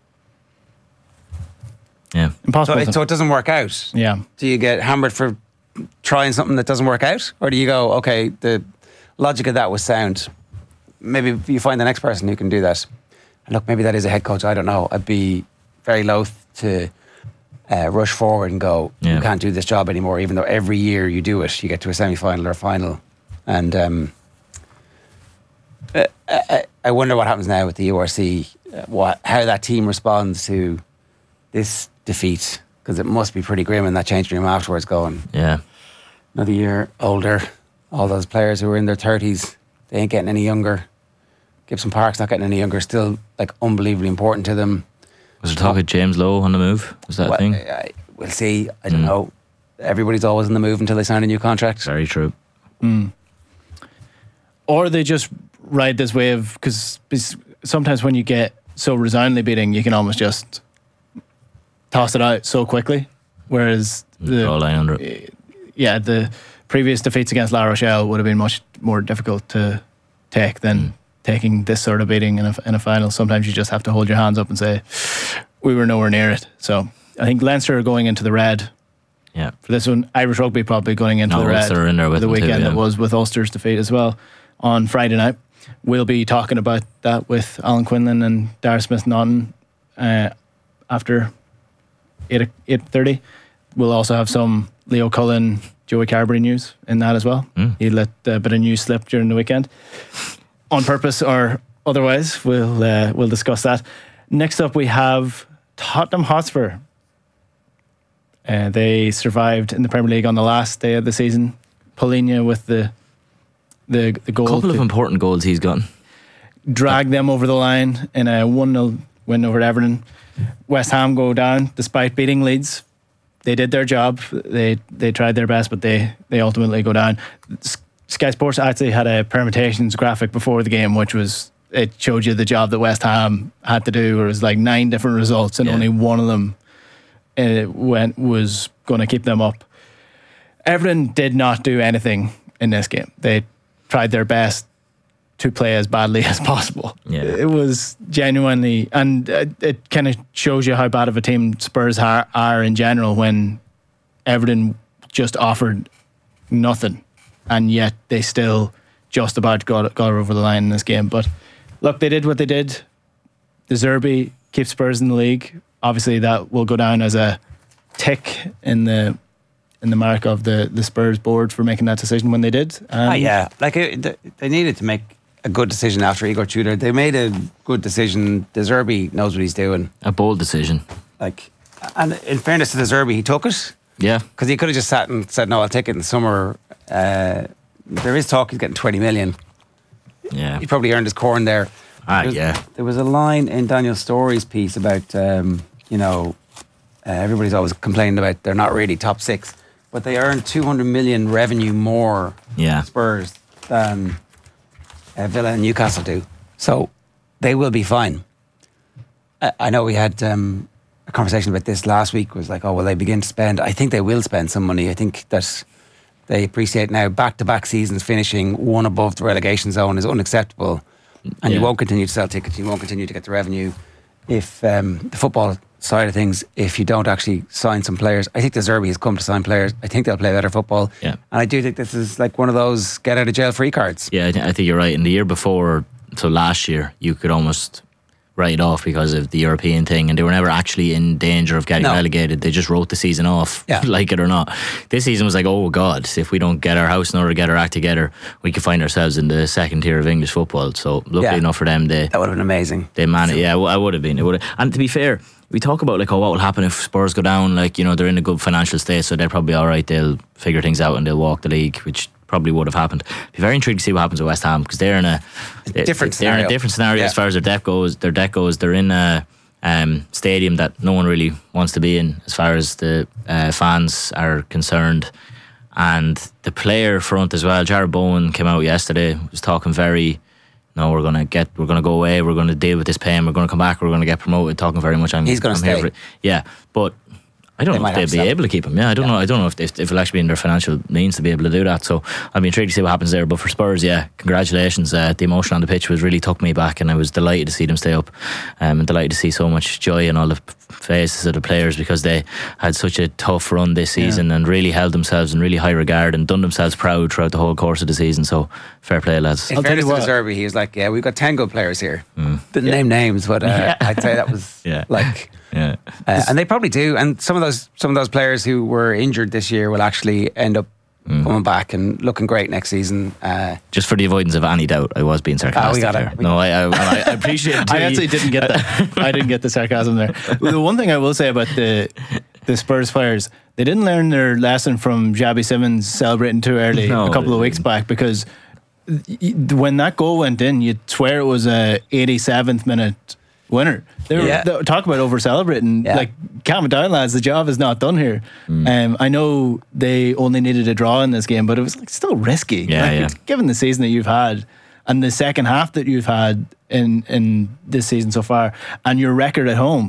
yeah, impossible. So it, so it doesn't work out. Yeah. Do you get hammered for trying something that doesn't work out, or do you go, okay, the logic of that was sound, maybe you find the next person who can do that? And look, maybe that is a head coach, I don't know. I'd be very loath to uh, rush forward and go, yeah. you can't do this job anymore, even though every year you do it, you get to a semi-final or a final. And um, I, I wonder what happens now with the U R C, what, how that team responds to this defeat. Because it must be pretty grim in that changing room afterwards going, yeah, another year older. All those players who were in their thirties, they ain't getting any younger. Gibson Park's not getting any younger, still like unbelievably important to them. Was there talk of James Lowe on the move? Was that well, a thing? I, we'll see. I don't mm. know. Everybody's always in the move until they sign a new contract. Very true. Mm. Or they just ride this wave, because sometimes when you get so resoundingly beating, you can almost just toss it out so quickly, whereas the all line under it. yeah the previous defeats against La Rochelle would have been much more difficult to take than mm. taking this sort of beating in a, in a final. Sometimes you just have to hold your hands up and say we were nowhere near it. So I think Leinster are going into the red yeah for this one. Irish rugby probably going into no, the red in there with the weekend too, yeah. that was with Ulster's defeat as well on Friday night. We'll be talking about that with Alan Quinlan and Dara Smith-Naughton uh, after eight eight thirty. We'll also have some Leo Cullen, Joey Carberry news in that as well. Mm. He let a bit of news slip during the weekend, on purpose or otherwise. We'll uh, we'll discuss that. Next up, we have Tottenham Hotspur. Uh, they survived in the Premier League on the last day of the season. Paulinho with the the the goal. A couple of important goals he's gotten. Dragged them over the line in a one nil win over Everton. West Ham go down despite beating Leeds. They did their job. They they tried their best, but they, they ultimately go down. Sky Sports actually had a permutations graphic before the game, which was, it showed you the job that West Ham had to do. Where it was like nine different results, and yeah. only one of them uh, went was going to keep them up. Everton did not do anything in this game. They tried their best to play as badly as possible. Yeah. It was genuinely, and it, it kind of shows you how bad of a team Spurs are, are in general when Everton just offered nothing, and yet they still just about got got over the line in this game. But look, they did what they did. De Zerbi keeps Spurs in the league. Obviously, that will go down as a tick in the in the mark of the, the Spurs board for making that decision when they did. Um, ah, yeah, like it, they needed to make a good decision after Igor Tudor. They made a good decision. De Zerbi knows what he's doing. A bold decision. Like, and in fairness to De Zerbi, he took it. Yeah, because he could have just sat and said, "No, I'll take it in the summer." Uh, there is talk he's getting twenty million. Yeah, he probably earned his corn there. Ah, there was, yeah. There was a line in Daniel Story's piece about, um, you know, uh, everybody's always complaining about they're not really top six, but they earn two hundred million revenue more. Yeah, Spurs than uh, Villa and Newcastle do, so they will be fine. I, I know we had um, a conversation about this last week. Was like, oh, will they begin to spend? I think they will spend some money. I think that they appreciate now back-to-back seasons finishing one above the relegation zone is unacceptable. And yeah. you won't continue to sell tickets, you won't continue to get the revenue if um, the football side of things, if you don't actually sign some players. I think De Zerbi has come to sign players. I think they'll play better football. Yeah. And I do think this is like one of those get out of jail free cards. Yeah, I, th- I think you're right. In the year before, so last year, you could almost write it off because of the European thing, and they were never actually in danger of getting No. relegated. They just wrote the season off, Yeah. like it or not. This season was like, oh God, if we don't get our house in order, get our act together, we could find ourselves in the second tier of English football. So luckily Yeah. enough for them, they That would have been amazing. they managed. Yeah, I would have been. It would have. And to be fair, we talk about like, oh, what will happen if Spurs go down? Like, you know, they're in a good financial state, so they're probably all right. They'll figure things out and they'll walk the league, which probably would have happened. Be very intrigued to see what happens with West Ham, because they're in a they're, different they're in scenario. a different scenario Yeah. as far as their debt goes. Their debt goes. They're in a um, stadium that no one really wants to be in, as far as the uh, fans are concerned, and the player front as well. Jared Bowen came out yesterday, was talking very. No, we're gonna get. We're gonna go away. We're gonna deal with this pain. We're gonna come back. We're gonna get promoted. Talking very much. I'm. He's gonna I'm stay. Here for it. Yeah, but I don't They know might if they'll have be to sell able to keep him. Yeah, I don't Yeah. know. I don't know if, if if it'll actually be in their financial means to be able to do that. So I'll be intrigued to see what happens there. But for Spurs, yeah, congratulations. Uh, the emotion on the pitch was really took me back, and I was delighted to see them stay up. Um, and delighted to see so much joy in all the faces of the players, because they had such a tough run this season and really held themselves in really high regard and done themselves proud throughout the whole course of the season. So fair play, lads. In fairness to De Zerbi, he was like, yeah, we've got ten good players here. Mm. Didn't name names, but uh, Yeah. I'd say that was Yeah. like... Yeah, Uh, and they probably do. And some of those some of those players who were injured this year will actually end up Mm. coming back and looking great next season. Uh, just for the avoidance of any doubt, I was being sarcastic. Oh, we got there. it. We- No, I, I, I appreciate it. I too. actually didn't get that. I didn't get the sarcasm there. The one thing I will say about the the Spurs players, they didn't learn their lesson from Javi Simmons celebrating too early No, a couple of weeks back, because y- when that goal went in, you'd swear it was a eighty-seventh minute winner. They were Yeah. they, talk about over celebrating. Yeah. Like, calm it down, lads. The job is not done here. Mm. Um, I know they only needed a draw in this game, but it was like still risky. Yeah, like, yeah. Given the season that you've had and the second half that you've had in in this season so far, and your record at home,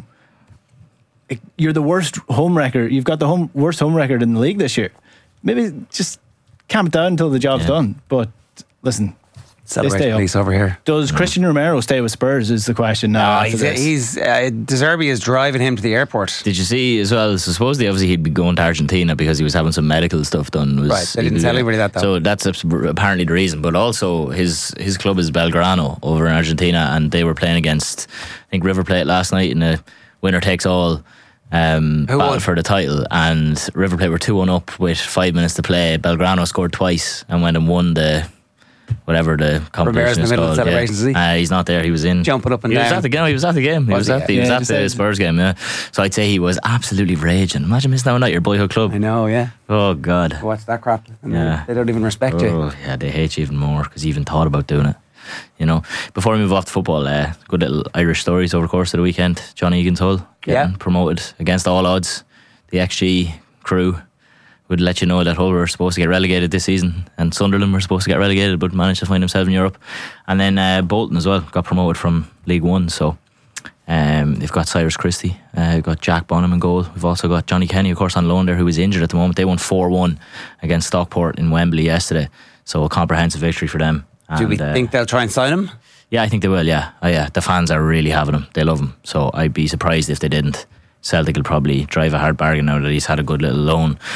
it- you're the worst home record. You've got the home worst home record in the league this year. Maybe just calm it down until the job's Yeah. done. But listen, they stay Celebration up. police over here. Does Christian Romero stay with Spurs? Is the question now. No, after he's, this. he's uh, De Zerbi is driving him to the airport. Did you see as well? So supposedly, obviously, he'd be going to Argentina because he was having some medical stuff done. Was, Right, they didn't tell anybody that, though. So that's apparently the reason. But also, his his club is Belgrano over in Argentina, and they were playing against, I think, River Plate last night in a winner takes all um, Who battle won? for the title. And River Plate were two one up with five minutes to play. Belgrano scored twice and went and won the. Whatever the competition Romero's in the is middle of called, the celebrations, yeah. is he? Uh, he's not there. He was in Jumping up and he down. was at the game. He was at the game. He Was was, he? at the, he Yeah, was he at just the said- Spurs game. Yeah. So I'd say he was absolutely raging. Imagine missing out on your boyhood club. I know, yeah. Oh God. Watch that crap. And Yeah. They don't even respect you. Oh yeah, they hate you even more because you even thought about doing it. You know. Before we move off to football, uh, good little Irish stories over the course of the weekend. Johnny Egan's Hull getting Yeah. promoted against all odds. The X G crew would let you know that Hull were supposed to get relegated this season, and Sunderland were supposed to get relegated, but managed to find themselves in Europe. And then uh, Bolton as well got promoted from League One. So um, they've got Cyrus Christie, uh, they've got Jack Bonham in goal. We've also got Johnny Kenny, of course, on loan there, who is injured at the moment. They won four one against Stockport in Wembley yesterday. So a comprehensive victory for them. Do we And, uh, think they'll try and sign him? yeah, I think they will, yeah. Oh, yeah. The fans are really having him. They love him. So I'd be surprised if they didn't. Celtic will probably drive a hard bargain now that he's had a good little loan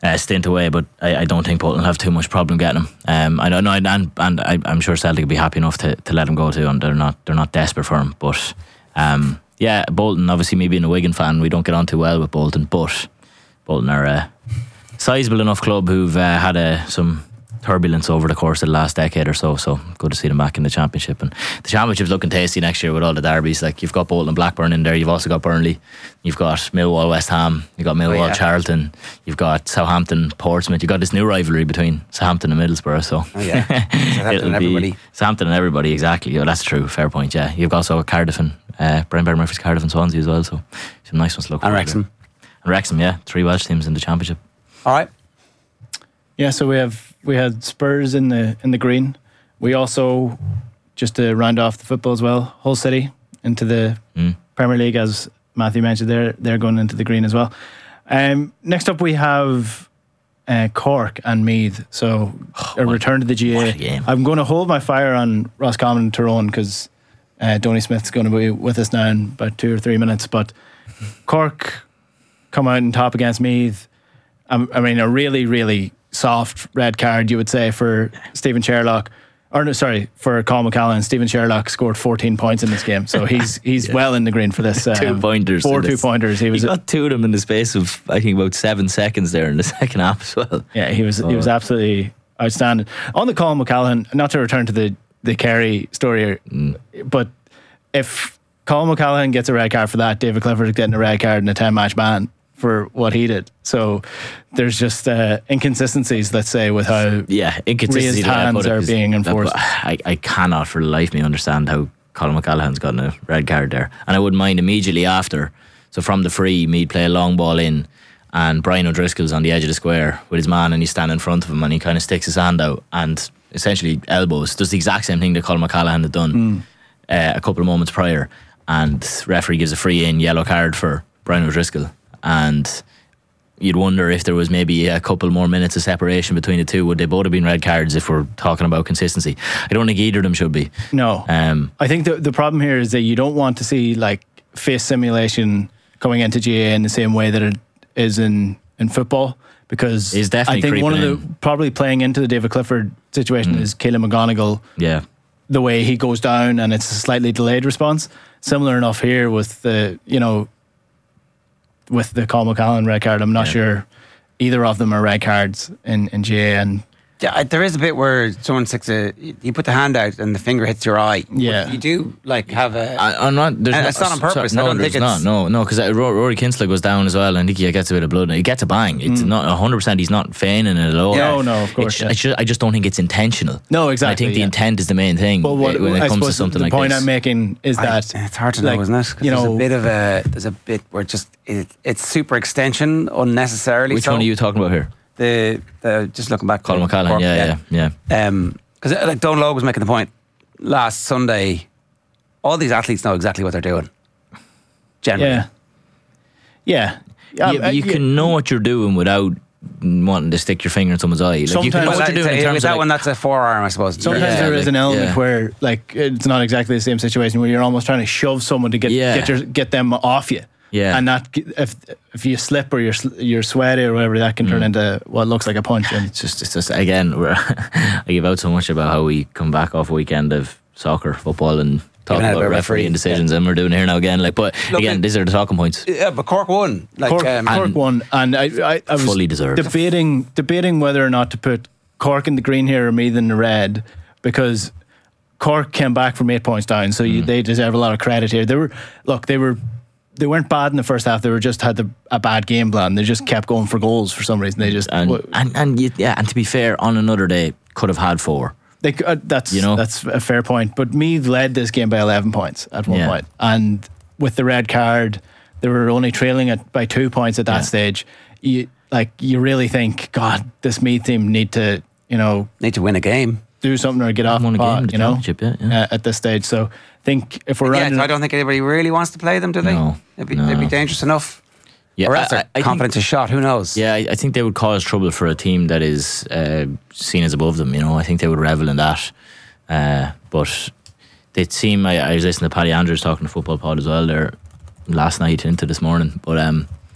uh, stint away, but I, I don't think Bolton will have too much problem getting him. Um, I don't know, and and I, I'm sure Celtic will be happy enough to, to let him go too, and they're not they're not desperate for him. But um, yeah, Bolton, obviously, me being a Wigan fan, we don't get on too well with Bolton, but Bolton are a sizable enough club who've uh, had a, some turbulence over the course of the last decade or so, so good to see them back in the Championship. And the Championship's looking tasty next year with all the derbies. Like, you've got Bolton and Blackburn in there, you've also got Burnley, you've got Millwall, West Ham, you've got Millwall, oh, yeah. Charlton, you've got Southampton, Portsmouth. You've got this new rivalry between Southampton and Middlesbrough. So oh yeah, Southampton and everybody. Southampton and everybody, exactly. Yeah, that's true. Fair point. Yeah, you've also Cardiff and uh, Brian Bear Murphy's Cardiff and Swansea as well. So some nice ones to look. And Wrexham. And Wrexham, yeah, three Welsh teams in the Championship. All right. Yeah, so we have we had Spurs in the in the green. We also, just to round off the football as well, Hull City into the mm. Premier League, as Matthew mentioned. They're they're going into the green as well. Um, next up we have uh, Cork and Meath. So oh, a return to the G A. A I'm going to hold my fire on Roscommon and Tyrone because uh, Donny Smith's going to be with us now in about two or three minutes. But Cork come out and top against Meath. Um, I mean, a really really soft red card, you would say, for Stephen Sherlock, or no, sorry, for Colm McCallaghan. Stephen Sherlock scored fourteen points in this game, so he's he's yeah. well in the green for this. Um, two pointers, four two pointers. He was he got two of them in the space of I think about seven seconds there in the second half as well. Yeah, he was oh. he was absolutely outstanding. On the Colm McCallaghan, not to return to the the Kerry story, mm. but if Colm McCallaghan gets a red card for that, David Clifford is getting a red card and a ten match ban for what he did. So there's just uh, inconsistencies, let's say, with how yeah, inconsistencies raised hands are being enforced. I, I cannot for the life of me understand how Colin McCallaghan's gotten a red card there. And I wouldn't mind immediately after, so from the free, Mead play a long ball in and Brian O'Driscoll's on the edge of the square with his man and he's standing in front of him and he kind of sticks his hand out and essentially elbows, does the exact same thing that Colin McCallaghan had done mm. uh, a couple of moments prior, and referee gives a free in, yellow card for Brian O'Driscoll. And you'd wonder if there was maybe a couple more minutes of separation between the two, would they both have been red cards if we're talking about consistency? I don't think either of them should be. No. Um, I think the the problem here is that you don't want to see like face simulation coming into G A A in the same way that it is in, in football, because it's definitely I think one of the in. probably playing into the David Clifford situation mm. is Caelan McGonigal. Yeah. The way he goes down and it's a slightly delayed response. Similar enough here with the, you know, with the Colm McCallaghan red card. I'm not yeah. sure either of them are red cards in, in G A A. And yeah, there is a bit where someone sticks a, you put the hand out and the finger hits your eye. Yeah, you do like have a. I, I'm not. There's and not, it's not on purpose. So, no, I don't think it's not. No, no, because Rory Kinsella goes down as well, and I think he gets a bit of blood. He gets a bang. It's mm. not one hundred percent. He's not feigning it at all. Yeah. No, no, of course. Yeah. I, just, I just don't think it's intentional. No, exactly. And I think yeah. the intent is the main thing. But what, when it I comes to something the like this. The point this. I'm making is I, that it's hard to like, know, isn't it? You there's know, a bit of a there's a bit where just it, it's super extension unnecessarily. Which so. one are you talking about here? The, the just looking back, Colin McCallaghan, yeah, yeah, yeah. Um, because like Don Logue was making the point last Sunday, all these athletes know exactly what they're doing. Generally, yeah, yeah. Um, yeah you uh, can yeah. know what you're doing without wanting to stick your finger in someone's eye. Like Sometimes you can know well, what you're doing in terms with that of like, one. That's a forearm, I suppose. Sometimes yeah, there like, is an element yeah. where like it's not exactly the same situation where you're almost trying to shove someone to get yeah. get, your, get them off you. Yeah, and that if if you slip or you're you're sweaty or whatever, that can turn mm. into what looks like a punch. And it's just it's just again, we're I give out so much about how we come back off a weekend of soccer, football, and talk about refereeing referee decisions, yeah. and we're doing it here now again. Like, but Look, again, these are the talking points. Yeah, but Cork won. Like, Cork, um, Cork won, and I I, I was fully deserved. Debating debating whether or not to put Cork in the green here or Meath in the red, because Cork came back from eight points down, so mm. you, they deserve a lot of credit here. They were look, they were. They weren't bad in the first half. They were just had the, a bad game plan. They just kept going for goals for some reason. They just and w- and, and you, yeah. And to be fair, on another day, could have had four. They uh, that's you know that's a fair point. But Meath led this game by eleven points at one yeah. point, and with the red card, they were only trailing it by two points at that yeah. stage. You like you really think, God, this Meath team need to you know need to win a game, do something or get off won the pot, game, the you know, yeah, yeah. Uh, at this stage. So. I think if we're yeah, running, I don't think anybody really wants to play them, do they? No, they'd be, no. they'd be dangerous enough. Yeah, or else I, their I confidence think, is shot. Who knows? Yeah, I, I think they would cause trouble for a team that is uh, seen as above them. You know, I think they would revel in that. Uh, but they seem. I, I was listening to Paddy Andrews talking to Football Pod as well there last night into this morning. But um,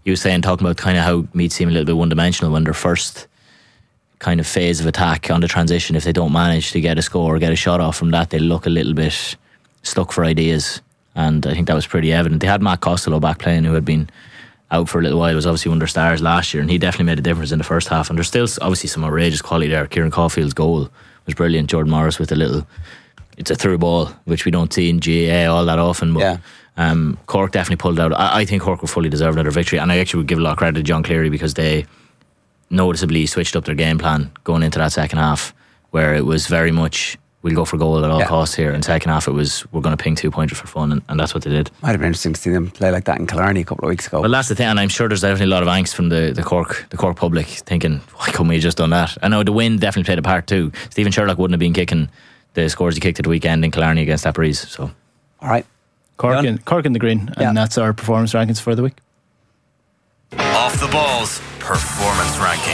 he was saying, talking about kind of how Meath seem a little bit one-dimensional when their first kind of phase of attack on the transition, if they don't manage to get a score or get a shot off from that, they look a little bit stuck for ideas. And I think that was pretty evident. They had Matt Costello back playing, who had been out for a little while. He was obviously one of their stars last year, and he definitely made a difference in the first half. And there's still obviously some outrageous quality there. Kieran Caulfield's goal was brilliant. Jordan Morris with a little, it's a through ball, which we don't see in G A A all that often. But yeah. um, Cork definitely pulled out. I, I think Cork will fully deserve another victory, and I actually would give a lot of credit to John Cleary, because they noticeably switched up their game plan going into that second half, where it was very much, we'll go for goal at all yeah. costs here. In second half, it was, we're going to ping two pointers for fun, and, and that's what they did. Might have been interesting to see them play like that in Killarney a couple of weeks ago. Well, that's the thing, and I'm sure there's definitely a lot of angst from the, the Cork the Cork public, thinking, why couldn't we have just done that? I know the wind definitely played a part too. Stephen Sherlock wouldn't have been kicking the scores he kicked at the weekend in Killarney against that breeze. So, all right, Cork in, Cork in the green, and yeah. that's our performance rankings for the week. Off the Ball's performance ranking.